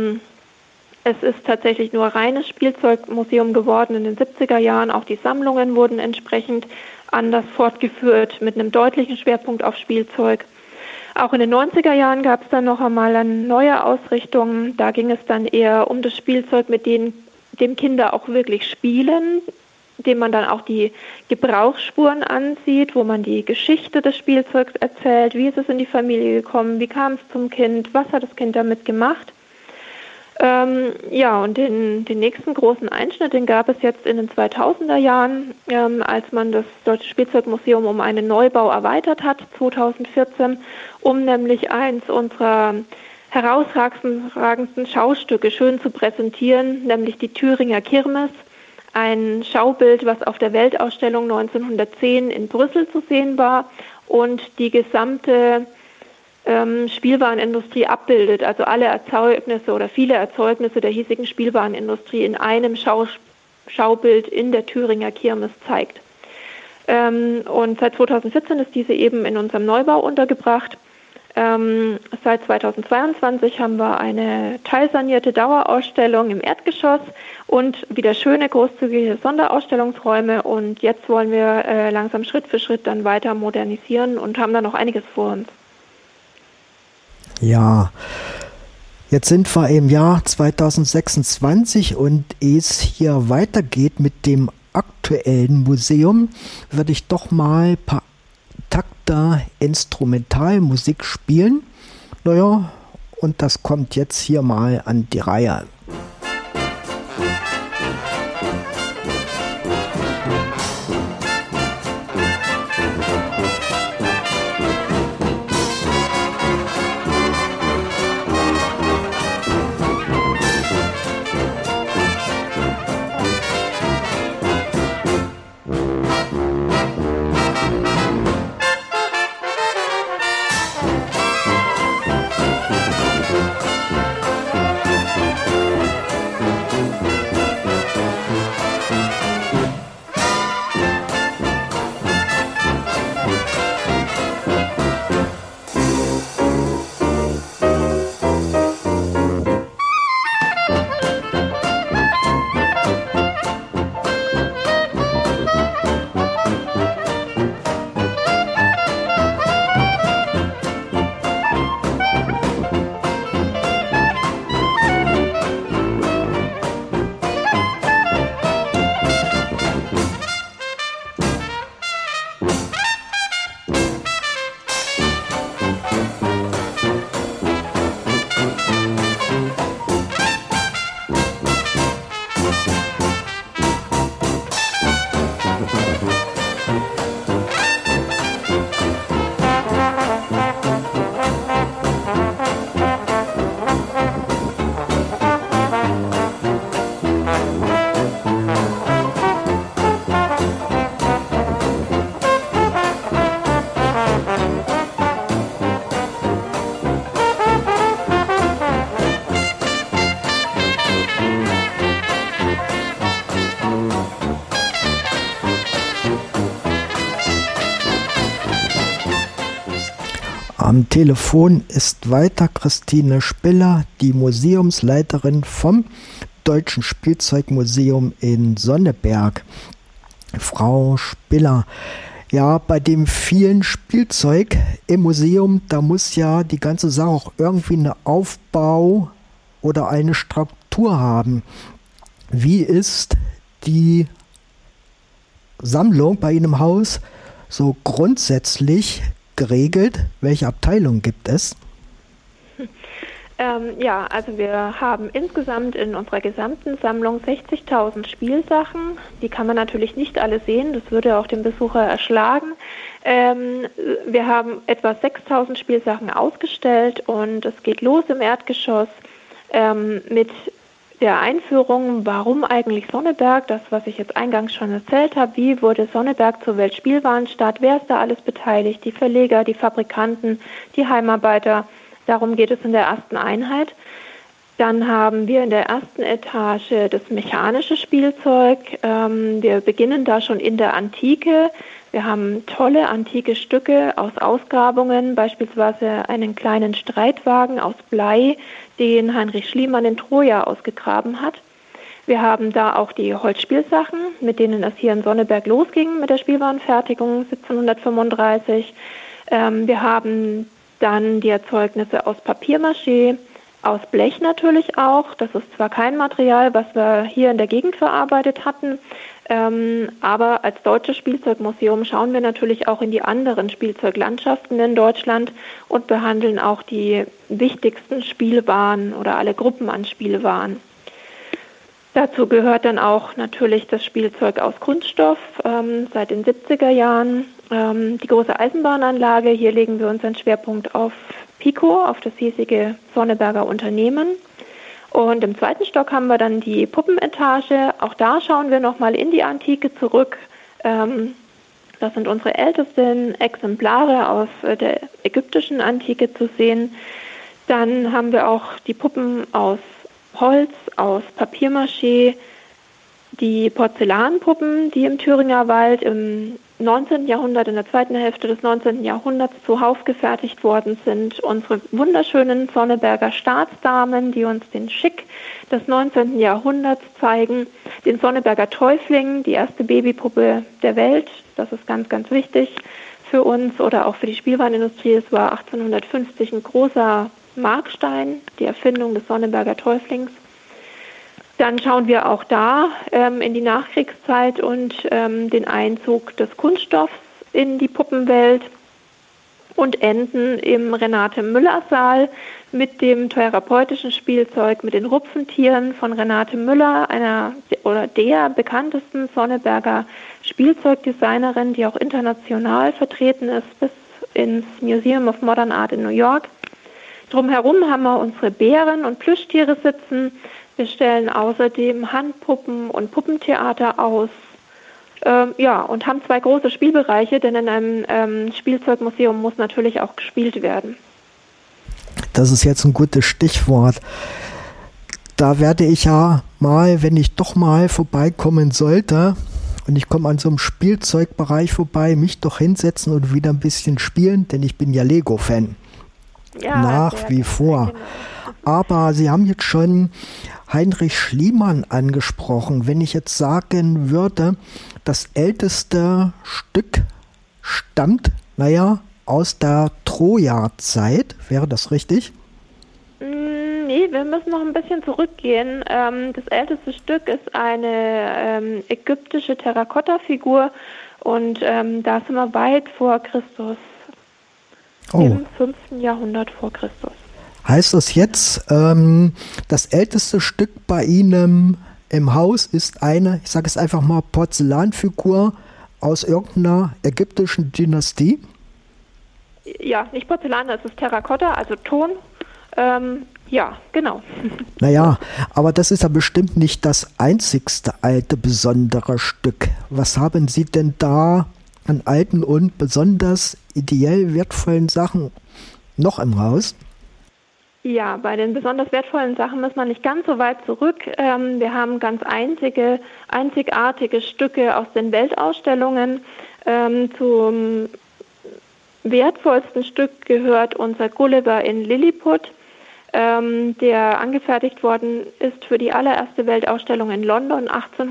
es ist tatsächlich nur reines Spielzeugmuseum geworden in den 70er Jahren. Auch die Sammlungen wurden entsprechend anders fortgeführt mit einem deutlichen Schwerpunkt auf Spielzeug. Auch in den 90er Jahren gab es dann noch einmal eine neue Ausrichtung. Da ging es dann eher um das Spielzeug, mit dem Kinder auch wirklich spielen, dem man dann auch die Gebrauchsspuren ansieht, wo man die Geschichte des Spielzeugs erzählt, wie ist es in die Familie gekommen, wie kam es zum Kind, was hat das Kind damit gemacht. Und den nächsten großen Einschnitt, den gab es jetzt in den 2000er Jahren, als man das Deutsche Spielzeugmuseum um einen Neubau erweitert hat, 2014, um nämlich eins unserer herausragendsten Schaustücke schön zu präsentieren, nämlich die Thüringer Kirmes, ein Schaubild, was auf der Weltausstellung 1910 in Brüssel zu sehen war und die gesamte Spielwarenindustrie abbildet, also alle Erzeugnisse oder viele Erzeugnisse der hiesigen Spielwarenindustrie in einem Schaubild in der Thüringer Kirmes zeigt. Und seit 2014 ist diese eben in unserem Neubau untergebracht. Seit 2022 haben wir eine teilsanierte Dauerausstellung im Erdgeschoss und wieder schöne, großzügige Sonderausstellungsräume. Und jetzt wollen wir langsam Schritt für Schritt dann weiter modernisieren und haben da noch einiges vor uns. Ja, jetzt sind wir im Jahr 2026 und ehe es hier weitergeht mit dem aktuellen Museum, würde ich doch mal ein paar Takte Instrumentalmusik spielen. Naja, und das kommt jetzt hier mal an die Reihe. Am Telefon ist weiter Christine Spiller, die Museumsleiterin vom Deutschen Spielzeugmuseum in Sonneberg. Frau Spiller, ja, bei dem vielen Spielzeug im Museum, da muss ja die ganze Sache auch irgendwie einen Aufbau oder eine Struktur haben. Wie ist die Sammlung bei Ihnen im Haus so grundsätzlich geregelt? Welche Abteilungen gibt es? Ja, also wir haben insgesamt in unserer gesamten Sammlung 60.000 Spielsachen. Die kann man natürlich nicht alle sehen, das würde auch den Besucher erschlagen. Wir haben etwa 6.000 Spielsachen ausgestellt und es geht los im Erdgeschoss mit der Einführung, warum eigentlich Sonneberg, das, was ich jetzt eingangs schon erzählt habe, wie wurde Sonneberg zur Weltspielwarenstadt, wer ist da alles beteiligt, die Verleger, die Fabrikanten, die Heimarbeiter, darum geht es in der ersten Einheit. Dann haben wir in der ersten Etage das mechanische Spielzeug. Wir beginnen da schon in der Antike. Wir haben tolle antike Stücke aus Ausgrabungen, beispielsweise einen kleinen Streitwagen aus Blei, den Heinrich Schliemann in Troja ausgegraben hat. Wir haben da auch die Holzspielsachen, mit denen es hier in Sonneberg losging mit der Spielwarenfertigung 1735. Wir haben dann die Erzeugnisse aus Papiermaché, aus Blech natürlich auch. Das ist zwar kein Material, was wir hier in der Gegend verarbeitet hatten, aber als Deutsches Spielzeugmuseum schauen wir natürlich auch in die anderen Spielzeuglandschaften in Deutschland und behandeln auch die wichtigsten Spielwaren oder alle Gruppen an Spielwaren. Dazu gehört dann auch natürlich das Spielzeug aus Kunststoff seit den 70er Jahren. Die große Eisenbahnanlage, hier legen wir unseren Schwerpunkt auf Pico, auf das hiesige Sonneberger Unternehmen. Und im zweiten Stock haben wir dann die Puppenetage. Auch da schauen wir nochmal in die Antike zurück. Das sind unsere ältesten Exemplare aus der ägyptischen Antike zu sehen. Dann haben wir auch die Puppen aus Holz, aus Papiermaché, die Porzellanpuppen, die im Thüringer Wald im 19. Jahrhundert, in der zweiten Hälfte des 19. Jahrhunderts zuhauf gefertigt worden sind. Unsere wunderschönen Sonneberger Staatsdamen, die uns den Schick des 19. Jahrhunderts zeigen. Den Sonneberger Täufling, die erste Babypuppe der Welt. Das ist ganz, ganz wichtig für uns oder auch für die Spielwarenindustrie. Es war 1850 ein großer Markstein, die Erfindung des Sonneberger Täuflings. Dann schauen wir auch da in die Nachkriegszeit und den Einzug des Kunststoffs in die Puppenwelt und enden im Renate-Müller-Saal mit dem therapeutischen Spielzeug, mit den Rupfentieren von Renate Müller, einer oder der bekanntesten Sonneberger Spielzeugdesignerin, die auch international vertreten ist, bis ins Museum of Modern Art in New York. Drumherum haben wir unsere Bären und Plüschtiere sitzen. Wir stellen außerdem Handpuppen und Puppentheater aus. Und haben 2 große Spielbereiche, denn in einem Spielzeugmuseum muss natürlich auch gespielt werden. Das ist jetzt ein gutes Stichwort. Da werde ich ja mal, wenn ich doch mal vorbeikommen sollte und ich komme an so einem Spielzeugbereich vorbei, mich doch hinsetzen und wieder ein bisschen spielen, denn ich bin ja Lego-Fan. Ja, nach wie vor. Genau. Aber Sie haben jetzt schon Heinrich Schliemann angesprochen. Wenn ich jetzt sagen würde, das älteste Stück stammt, aus der Troja-Zeit, wäre das richtig? Nee, wir müssen noch ein bisschen zurückgehen. Das älteste Stück ist eine ägyptische Terrakotta-Figur und da sind wir weit vor Christus. Im 5. Jahrhundert vor Christus. Heißt das jetzt, das älteste Stück bei Ihnen im Haus ist eine, ich sage es einfach mal, Porzellanfigur aus irgendeiner ägyptischen Dynastie? Ja, nicht Porzellan, das ist Terrakotta, also Ton. Ja, genau. Naja, aber das ist ja bestimmt nicht das einzigste alte, besondere Stück. Was haben Sie denn da an alten und besonders ideell wertvollen Sachen noch im Haus? Ja, bei den besonders wertvollen Sachen muss man nicht ganz so weit zurück. Wir haben ganz einzigartige Stücke aus den Weltausstellungen. Zum wertvollsten Stück gehört unser Gulliver in Lilliput, der angefertigt worden ist für die allererste Weltausstellung in London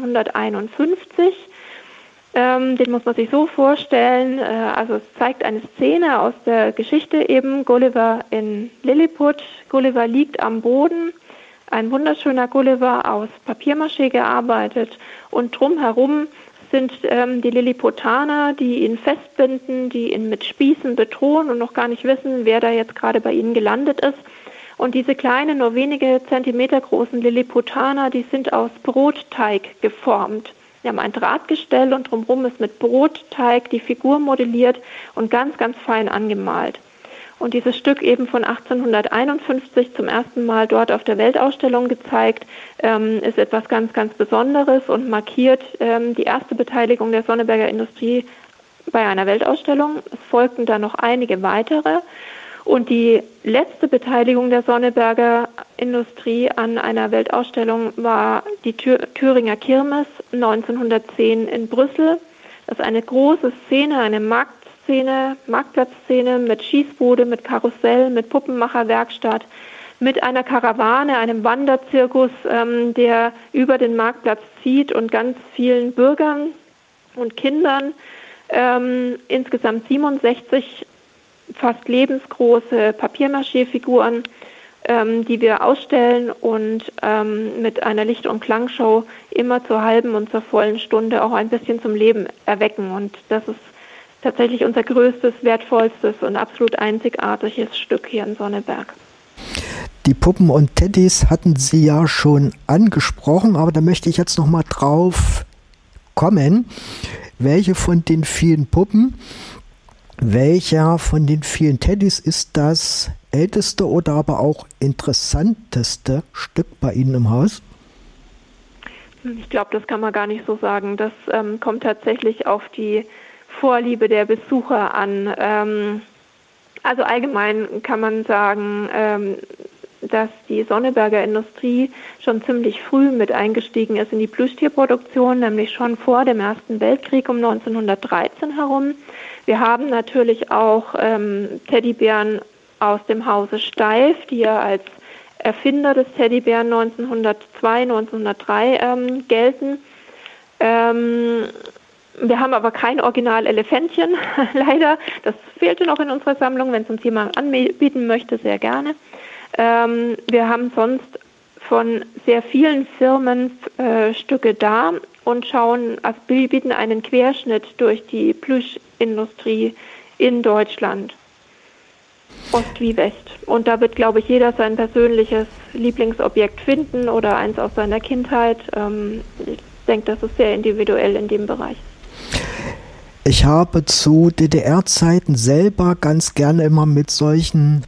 1851. Den muss man sich so vorstellen, also es zeigt eine Szene aus der Geschichte eben, Gulliver in Lilliput. Gulliver liegt am Boden, ein wunderschöner Gulliver aus Papiermaché gearbeitet und drumherum sind die Lilliputaner, die ihn festbinden, die ihn mit Spießen bedrohen und noch gar nicht wissen, wer da jetzt gerade bei ihnen gelandet ist. Und diese kleinen, nur wenige Zentimeter großen Lilliputaner, die sind aus Brotteig geformt. Wir haben ein Drahtgestell und drumherum ist mit Brotteig die Figur modelliert und ganz, ganz fein angemalt. Und dieses Stück eben von 1851 zum ersten Mal dort auf der Weltausstellung gezeigt, ist etwas ganz, ganz Besonderes und markiert die erste Beteiligung der Sonneberger Industrie bei einer Weltausstellung. Es folgten dann noch einige weitere. Und die letzte Beteiligung der Sonneberger Industrie an einer Weltausstellung war die Thüringer Kirmes 1910 in Brüssel. Das ist eine große Szene, eine Marktplatzszene mit Schießbude, mit Karussell, mit Puppenmacherwerkstatt, mit einer Karawane, einem Wanderzirkus, der über den Marktplatz zieht und ganz vielen Bürgern und Kindern, insgesamt 67 fast lebensgroße Papiermaché-Figuren, die wir ausstellen und mit einer Licht- und Klangshow immer zur halben und zur vollen Stunde auch ein bisschen zum Leben erwecken. Und das ist tatsächlich unser größtes, wertvollstes und absolut einzigartiges Stück hier in Sonneberg. Die Puppen und Teddys hatten Sie ja schon angesprochen, aber da möchte ich jetzt noch mal drauf kommen. Welche von den vielen Puppen, welcher von den vielen Teddys ist das älteste oder aber auch interessanteste Stück bei Ihnen im Haus? Ich glaube, das kann man gar nicht so sagen. Das kommt tatsächlich auf die Vorliebe der Besucher an. Also allgemein kann man sagen, dass die Sonneberger Industrie schon ziemlich früh mit eingestiegen ist in die Plüschtierproduktion, nämlich schon vor dem Ersten Weltkrieg um 1913 herum. Wir haben natürlich auch Teddybären aus dem Hause Steiff, die ja als Erfinder des Teddybären 1902, 1903 gelten. Wir haben aber kein Original-Elefantchen, leider. Das fehlte noch in unserer Sammlung. Wenn es uns jemand anbieten möchte, sehr gerne. Wir haben sonst von sehr vielen Firmen Stücke da und bieten einen Querschnitt durch die Plüschindustrie in Deutschland. Ost wie West. Und da wird, glaube ich, jeder sein persönliches Lieblingsobjekt finden oder eins aus seiner Kindheit. Ich denke, das ist sehr individuell in dem Bereich. Ich habe zu DDR-Zeiten selber ganz gerne immer mit solchen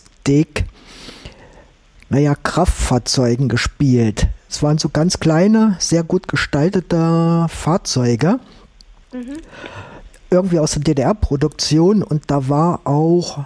Kraftfahrzeugen gespielt. Es waren so ganz kleine, sehr gut gestaltete Fahrzeuge. Irgendwie aus der DDR-Produktion, und da war auch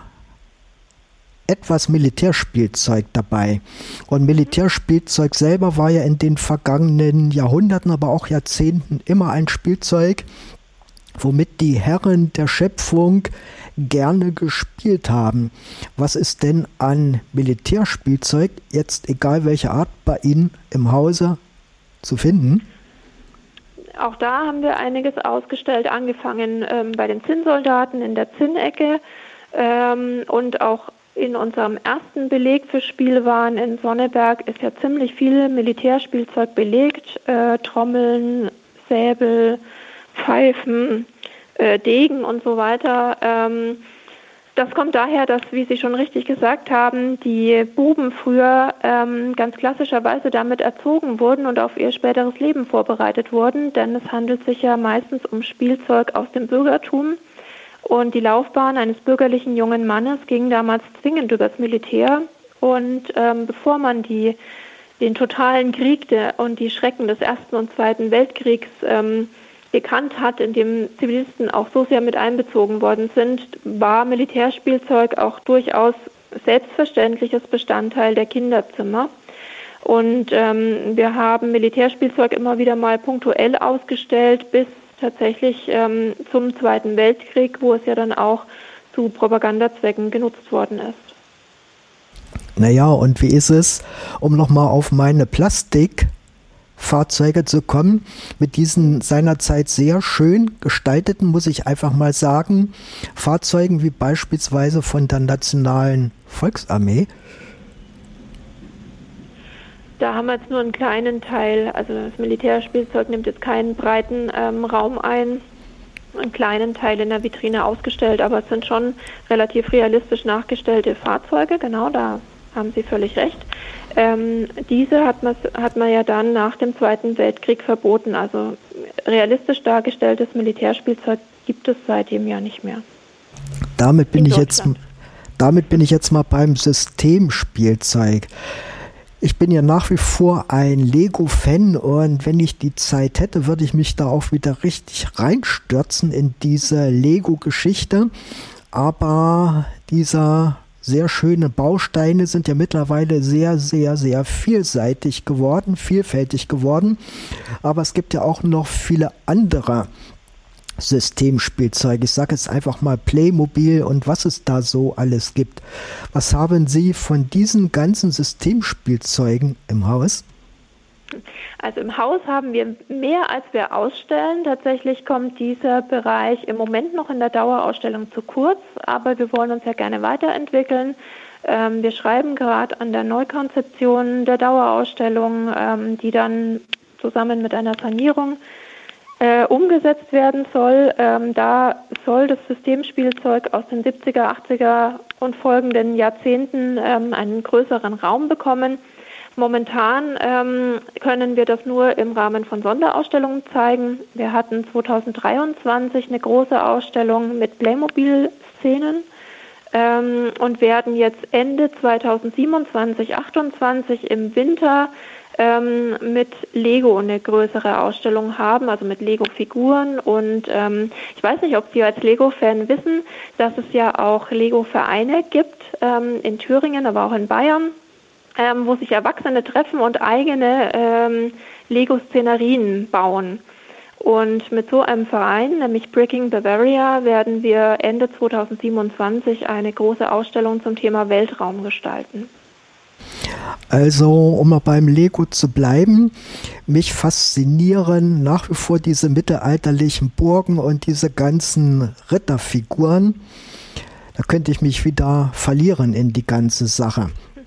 etwas Militärspielzeug dabei. Und Militärspielzeug selber war ja in den vergangenen Jahrhunderten, aber auch Jahrzehnten immer ein Spielzeug, womit die Herren der Schöpfung gerne gespielt haben. Was ist denn an Militärspielzeug, jetzt egal welche Art, bei Ihnen im Hause zu finden? Auch da haben wir einiges ausgestellt, angefangen bei den Zinnsoldaten in der Zinnecke und auch in unserem ersten Beleg für Spielwaren in Sonneberg ist ja ziemlich viel Militärspielzeug belegt. Trommeln, Säbel, Pfeifen, Degen und so weiter. Das kommt daher, dass, wie Sie schon richtig gesagt haben, die Buben früher ganz klassischerweise damit erzogen wurden und auf ihr späteres Leben vorbereitet wurden, denn es handelt sich ja meistens um Spielzeug aus dem Bürgertum. Und die Laufbahn eines bürgerlichen jungen Mannes ging damals zwingend übers Militär. Und bevor man den totalen Krieg und die Schrecken des Ersten und Zweiten Weltkriegs gekannt hat, in dem Zivilisten auch so sehr mit einbezogen worden sind, war Militärspielzeug auch durchaus selbstverständliches Bestandteil der Kinderzimmer. Und wir haben Militärspielzeug immer wieder mal punktuell ausgestellt, bis tatsächlich zum Zweiten Weltkrieg, wo es ja dann auch zu Propagandazwecken genutzt worden ist. Naja, und wie ist es, um nochmal auf meine Plastikfahrzeuge zu kommen, mit diesen seinerzeit sehr schön gestalteten, muss ich einfach mal sagen, Fahrzeugen wie beispielsweise von der Nationalen Volksarmee? Da haben wir jetzt nur einen kleinen Teil, also das Militärspielzeug nimmt jetzt keinen breiten Raum ein, einen kleinen Teil in der Vitrine ausgestellt, aber es sind schon relativ realistisch nachgestellte Fahrzeuge, genau, da haben Sie völlig recht. Diese hat man ja dann nach dem Zweiten Weltkrieg verboten, also realistisch dargestelltes Militärspielzeug gibt es seitdem ja nicht mehr. Damit bin ich jetzt mal beim Systemspielzeug. Ich bin ja nach wie vor ein Lego-Fan, und wenn ich die Zeit hätte, würde ich mich da auch wieder richtig reinstürzen in diese Lego-Geschichte. Aber diese sehr schönen Bausteine sind ja mittlerweile sehr, sehr, sehr vielfältig geworden. Aber es gibt ja auch noch viele andere Systemspielzeug. Ich sage jetzt einfach mal Playmobil und was es da so alles gibt. Was haben Sie von diesen ganzen Systemspielzeugen im Haus? Also im Haus haben wir mehr, als wir ausstellen. Tatsächlich kommt dieser Bereich im Moment noch in der Dauerausstellung zu kurz, aber wir wollen uns ja gerne weiterentwickeln. Wir schreiben gerade an der Neukonzeption der Dauerausstellung, die dann zusammen mit einer Sanierung umgesetzt werden soll. Da soll das Systemspielzeug aus den 70er, 80er und folgenden Jahrzehnten einen größeren Raum bekommen. Momentan können wir das nur im Rahmen von Sonderausstellungen zeigen. Wir hatten 2023 eine große Ausstellung mit Playmobil-Szenen und werden jetzt Ende 2027, 28 im Winter mit Lego eine größere Ausstellung haben, also mit Lego-Figuren. Und ich weiß nicht, ob Sie als Lego-Fan wissen, dass es ja auch Lego-Vereine gibt in Thüringen, aber auch in Bayern, wo sich Erwachsene treffen und eigene Lego-Szenerien bauen. Und mit so einem Verein, nämlich Bricking Bavaria, werden wir Ende 2027 eine große Ausstellung zum Thema Weltraum gestalten. Also, um mal beim Lego zu bleiben, mich faszinieren nach wie vor diese mittelalterlichen Burgen und diese ganzen Ritterfiguren. Da könnte ich mich wieder verlieren in die ganze Sache.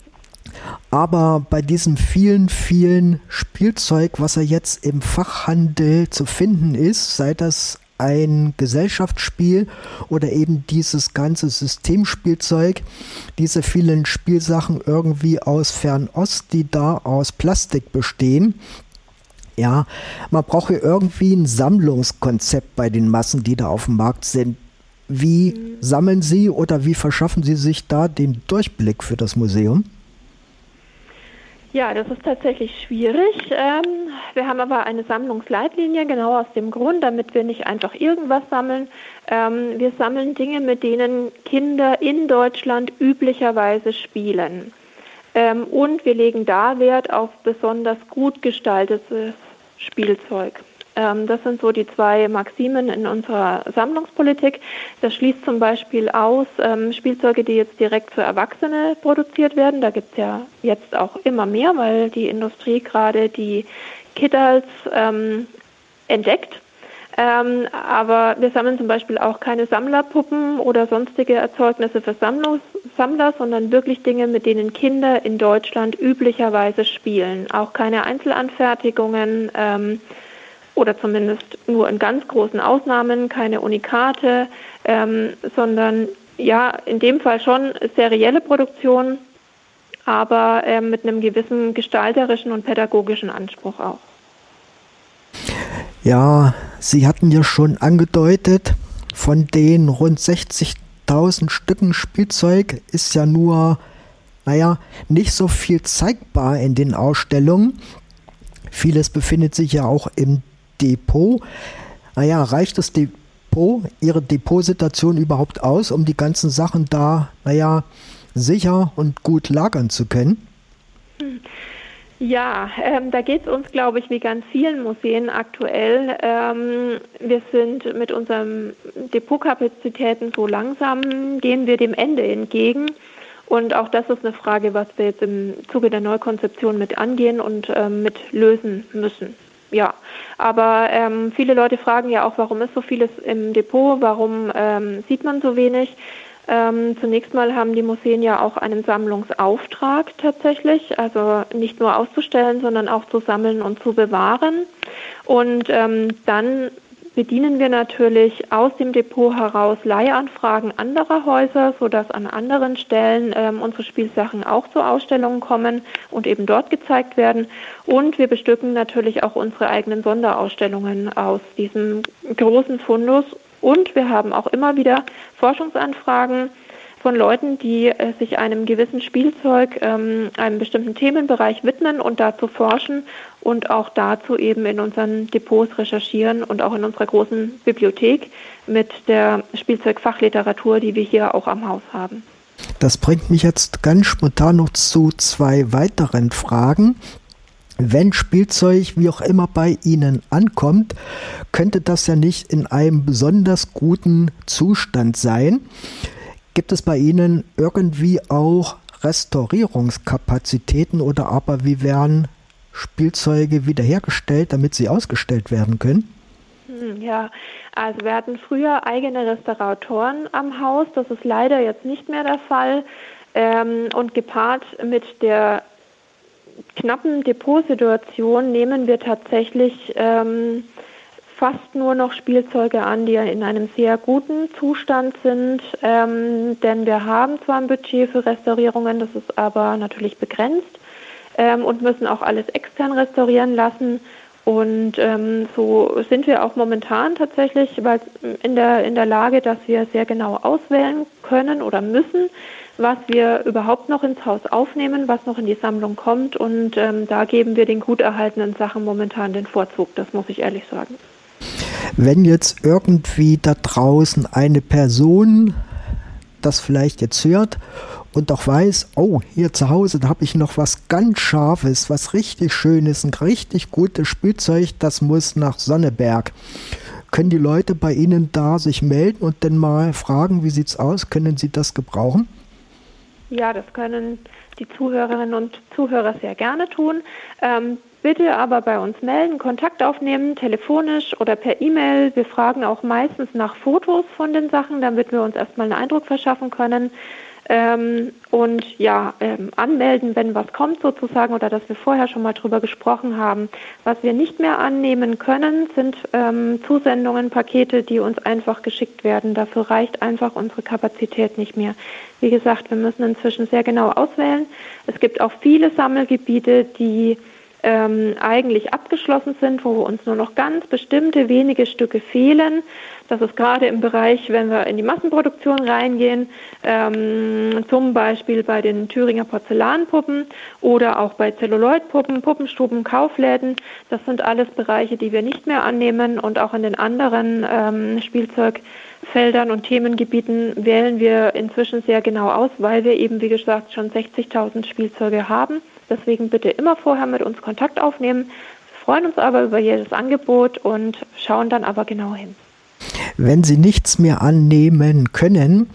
Aber bei diesem vielen Spielzeug, was ja jetzt im Fachhandel zu finden ist, sei das ein Gesellschaftsspiel oder eben dieses ganze Systemspielzeug, diese vielen Spielsachen irgendwie aus Fernost, die da aus Plastik bestehen. Ja, man braucht ja irgendwie ein Sammlungskonzept bei den Massen, die da auf dem Markt sind. Wie sammeln Sie oder wie verschaffen Sie sich da den Durchblick für das Museum? Ja, das ist tatsächlich schwierig. Wir haben aber eine Sammlungsleitlinie, genau aus dem Grund, damit wir nicht einfach irgendwas sammeln. Wir sammeln Dinge, mit denen Kinder in Deutschland üblicherweise spielen. Und wir legen da Wert auf besonders gut gestaltetes Spielzeug. Das sind so die zwei Maximen in unserer Sammlungspolitik. Das schließt zum Beispiel aus Spielzeuge, die jetzt direkt für Erwachsene produziert werden. Da gibt es ja jetzt auch immer mehr, weil die Industrie gerade die Kiddles entdeckt. Aber wir sammeln zum Beispiel auch keine Sammlerpuppen oder sonstige Erzeugnisse für Sammler, sondern wirklich Dinge, mit denen Kinder in Deutschland üblicherweise spielen. Auch keine Einzelanfertigungen, oder zumindest nur in ganz großen Ausnahmen, keine Unikate, sondern ja, in dem Fall schon serielle Produktion, aber mit einem gewissen gestalterischen und pädagogischen Anspruch auch. Ja, Sie hatten ja schon angedeutet, von den rund 60.000 Stücken Spielzeug ist ja nur, nicht so viel zeigbar in den Ausstellungen. Vieles befindet sich ja auch im Depot. Reicht das Depot, Ihre Depotsituation überhaupt aus, um die ganzen Sachen da, sicher und gut lagern zu können? Ja, da geht es uns, glaube ich, wie ganz vielen Museen aktuell. Wir sind mit unseren Depotkapazitäten so langsam, gehen wir dem Ende entgegen. Und auch das ist eine Frage, was wir jetzt im Zuge der Neukonzeption mit angehen und mit lösen müssen. Ja, aber viele Leute fragen ja auch, warum ist so vieles im Depot, warum sieht man so wenig? Zunächst mal haben die Museen ja auch einen Sammlungsauftrag tatsächlich, also nicht nur auszustellen, sondern auch zu sammeln und zu bewahren. Und dann bedienen wir natürlich aus dem Depot heraus Leihanfragen anderer Häuser, sodass an anderen Stellen unsere Spielsachen auch zur Ausstellung kommen und eben dort gezeigt werden. Und wir bestücken natürlich auch unsere eigenen Sonderausstellungen aus diesem großen Fundus. Und wir haben auch immer wieder Forschungsanfragen von Leuten, die sich einem gewissen Spielzeug, einem bestimmten Themenbereich widmen und dazu forschen und auch dazu eben in unseren Depots recherchieren und auch in unserer großen Bibliothek mit der Spielzeugfachliteratur, die wir hier auch am Haus haben. Das bringt mich jetzt ganz spontan noch zu zwei weiteren Fragen. Wenn Spielzeug wie auch immer bei Ihnen ankommt, könnte das ja nicht in einem besonders guten Zustand sein. Gibt es bei Ihnen irgendwie auch Restaurierungskapazitäten oder aber wie werden Spielzeuge wiederhergestellt, damit sie ausgestellt werden können? Ja, also wir hatten früher eigene Restauratoren am Haus. Das ist leider jetzt nicht mehr der Fall. Und gepaart mit der knappen Depotsituation nehmen wir tatsächlich fast nur noch Spielzeuge an, die in einem sehr guten Zustand sind, denn wir haben zwar ein Budget für Restaurierungen, das ist aber natürlich begrenzt und müssen auch alles extern restaurieren lassen Und so sind wir auch momentan tatsächlich in der Lage, dass wir sehr genau auswählen können oder müssen, was wir überhaupt noch ins Haus aufnehmen, was noch in die Sammlung kommt. Und da geben wir den gut erhaltenen Sachen momentan den Vorzug, das muss ich ehrlich sagen. Wenn jetzt irgendwie da draußen eine Person das vielleicht jetzt hört und auch weiß, oh, hier zu Hause, da habe ich noch was ganz Scharfes, was richtig Schönes, ein richtig gutes Spielzeug, das muss nach Sonneberg. Können die Leute bei Ihnen da sich melden und dann mal fragen, wie sieht's aus? Können Sie das gebrauchen? Ja, das können die Zuhörerinnen und Zuhörer sehr gerne tun. Bitte aber bei uns melden, Kontakt aufnehmen, telefonisch oder per E-Mail. Wir fragen auch meistens nach Fotos von den Sachen, damit wir uns erstmal einen Eindruck verschaffen können. Anmelden, wenn was kommt sozusagen, oder dass wir vorher schon mal drüber gesprochen haben. Was wir nicht mehr annehmen können, sind Zusendungen, Pakete, die uns einfach geschickt werden. Dafür reicht einfach unsere Kapazität nicht mehr. Wie gesagt, wir müssen inzwischen sehr genau auswählen. Es gibt auch viele Sammelgebiete, die eigentlich abgeschlossen sind, wo uns nur noch ganz bestimmte wenige Stücke fehlen. Das ist gerade im Bereich, wenn wir in die Massenproduktion reingehen, zum Beispiel bei den Thüringer Porzellanpuppen oder auch bei Zelluloidpuppen, Puppenstuben, Kaufläden. Das sind alles Bereiche, die wir nicht mehr annehmen, und auch in den anderen Spielzeugfeldern und Themengebieten wählen wir inzwischen sehr genau aus, weil wir eben, wie gesagt, schon 60.000 Spielzeuge haben. Deswegen bitte immer vorher mit uns Kontakt aufnehmen. Wir freuen uns aber über jedes Angebot und schauen dann aber genau hin. Wenn Sie nichts mehr annehmen können,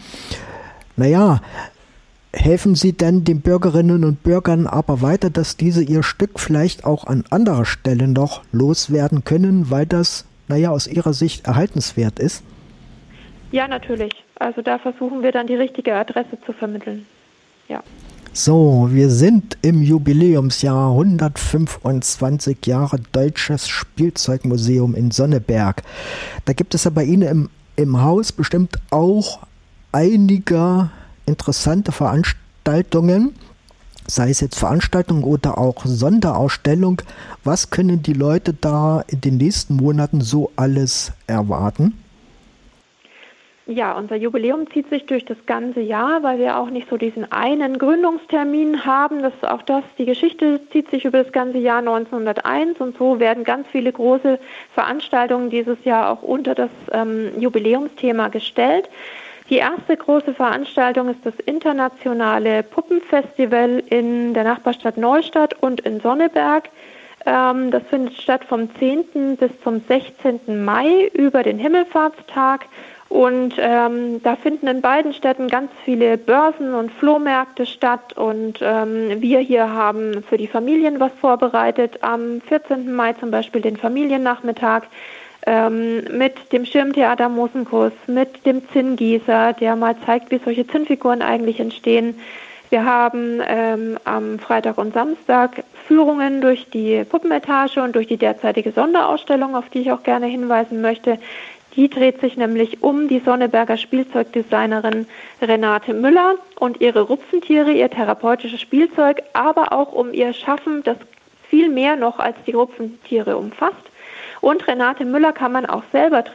helfen Sie denn den Bürgerinnen und Bürgern aber weiter, dass diese ihr Stück vielleicht auch an anderer Stelle noch loswerden können, weil das, aus Ihrer Sicht erhaltenswert ist? Ja, natürlich. Also da versuchen wir dann die richtige Adresse zu vermitteln. Ja. So, wir sind im Jubiläumsjahr 125 Jahre Deutsches Spielzeugmuseum in Sonneberg. Da gibt es ja bei Ihnen im Haus bestimmt auch einige interessante Veranstaltungen, sei es jetzt Veranstaltungen oder auch Sonderausstellung. Was können die Leute da in den nächsten Monaten so alles erwarten? Ja, unser Jubiläum zieht sich durch das ganze Jahr, weil wir auch nicht so diesen einen Gründungstermin haben. Die Geschichte zieht sich über das ganze Jahr 1901, und so werden ganz viele große Veranstaltungen dieses Jahr auch unter das Jubiläumsthema gestellt. Die erste große Veranstaltung ist das internationale Puppenfestival in der Nachbarstadt Neustadt und in Sonneberg. Das findet statt vom 10. bis zum 16. Mai über den Himmelfahrtstag. Und da finden in beiden Städten ganz viele Börsen und Flohmärkte statt, und wir hier haben für die Familien was vorbereitet. Am 14. Mai zum Beispiel den Familiennachmittag mit dem Schirmtheater Mosenkuss, mit dem Zinngießer, der mal zeigt, wie solche Zinnfiguren eigentlich entstehen. Wir haben am Freitag und Samstag Führungen durch die Puppenetage und durch die derzeitige Sonderausstellung, auf die ich auch gerne hinweisen möchte. Die dreht sich nämlich um die Sonneberger Spielzeugdesignerin Renate Müller und ihre Rupfentiere, ihr therapeutisches Spielzeug, aber auch um ihr Schaffen, das viel mehr noch als die Rupfentiere umfasst. Und Renate Müller kann man auch selber treffen.